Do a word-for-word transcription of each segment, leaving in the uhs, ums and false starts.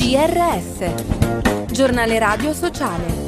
G R S, Giornale Radio Sociale.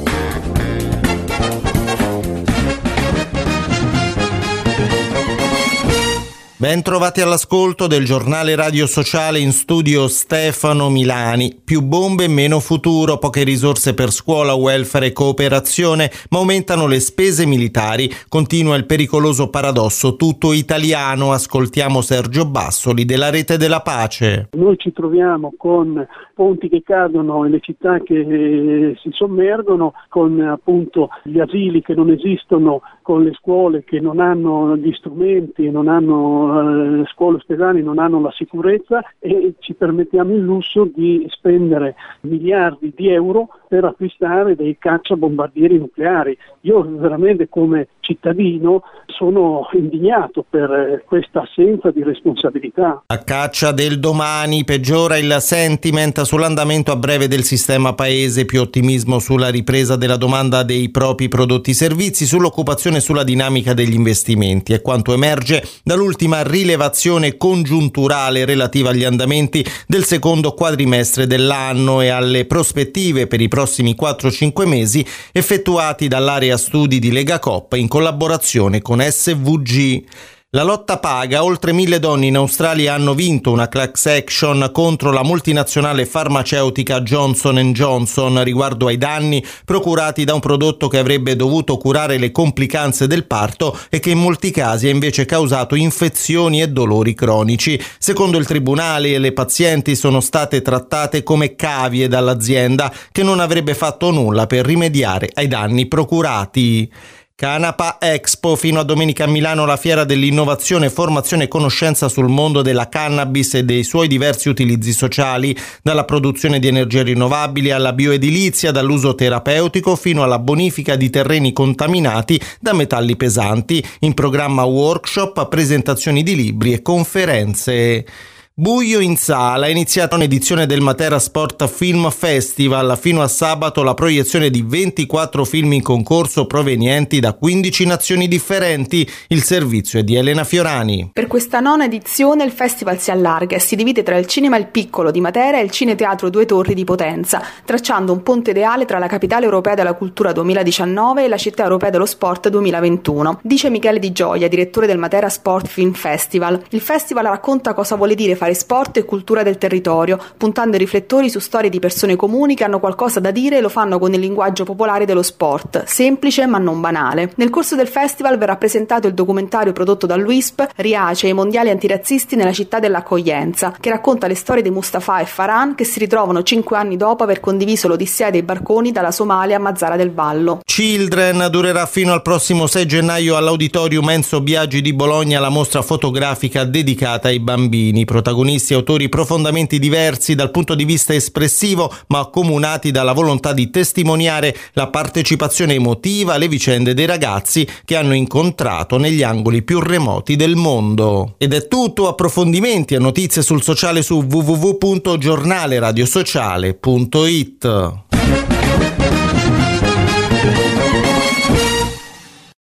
Ben trovati all'ascolto del Giornale Radio Sociale, in studio Stefano Milani. Più bombe, meno futuro, poche risorse per scuola, welfare e cooperazione, ma aumentano le spese militari. Continua il pericoloso paradosso tutto italiano. Ascoltiamo Sergio Bassoli della Rete della Pace. Noi ci troviamo con ponti che cadono e le città che eh, si sommergono, con appunto gli asili che non esistono, con le scuole che non hanno gli strumenti, non hanno le scuole ospedali, non hanno la sicurezza, e ci permettiamo il lusso di spendere miliardi di euro per acquistare dei cacciabombardieri nucleari. Io veramente come cittadino sono indignato per questa assenza di responsabilità. A caccia del domani, peggiora il sentiment sull'andamento a breve del sistema paese, più ottimismo sulla ripresa della domanda dei propri prodotti e servizi, sull'occupazione e sulla dinamica degli investimenti. È quanto emerge dall'ultima rilevazione congiunturale relativa agli andamenti del secondo quadrimestre dell'anno e alle prospettive per i prossimi quattro cinque mesi, effettuati dall'area studi di Legacoop in collaborazione con S V G. La lotta paga. Oltre mille donne in Australia hanno vinto una class action contro la multinazionale farmaceutica Johnson and Johnson riguardo ai danni procurati da un prodotto che avrebbe dovuto curare le complicanze del parto e che in molti casi ha invece causato infezioni e dolori cronici. Secondo il tribunale, le pazienti sono state trattate come cavie dall'azienda, che non avrebbe fatto nulla per rimediare ai danni procurati. Canapa Expo. Fino a domenica a Milano la fiera dell'innovazione, formazione e conoscenza sul mondo della cannabis e dei suoi diversi utilizzi sociali, dalla produzione di energie rinnovabili alla bioedilizia, dall'uso terapeutico fino alla bonifica di terreni contaminati da metalli pesanti. In programma workshop, presentazioni di libri e conferenze. Buio in sala. È iniziata un'edizione del Matera Sport Film Festival. Fino a sabato la proiezione di ventiquattro film in concorso provenienti da quindici nazioni differenti. Il servizio è di Elena Fiorani. Per questa nona edizione il festival si allarga e si divide tra il Cinema Il Piccolo di Matera e il Cineteatro Due Torri di Potenza, tracciando un ponte ideale tra la Capitale Europea della Cultura duemiladiciannove e la Città Europea dello Sport duemilaventuno. Dice Michele Di Gioia, direttore del Matera Sport Film Festival. Il festival racconta cosa vuole dire fare sport e cultura del territorio, puntando i riflettori su storie di persone comuni che hanno qualcosa da dire e lo fanno con il linguaggio popolare dello sport, semplice ma non banale. Nel corso del festival verrà presentato il documentario prodotto dall'U I S P, Riace e i mondiali antirazzisti nella città dell'accoglienza, che racconta le storie di Mustafa e Farhan, che si ritrovano cinque anni dopo aver condiviso l'odissea dei barconi dalla Somalia a Mazara del Vallo. Children. Durerà fino al prossimo sei gennaio all'Auditorium Enzo Biagi di Bologna la mostra fotografica dedicata ai bambini, protagonisti e autori profondamente diversi dal punto di vista espressivo, ma accomunati dalla volontà di testimoniare la partecipazione emotiva alle vicende dei ragazzi che hanno incontrato negli angoli più remoti del mondo. Ed è tutto. Approfondimenti e notizie sul sociale su w w w punto giornale radio sociale punto i t.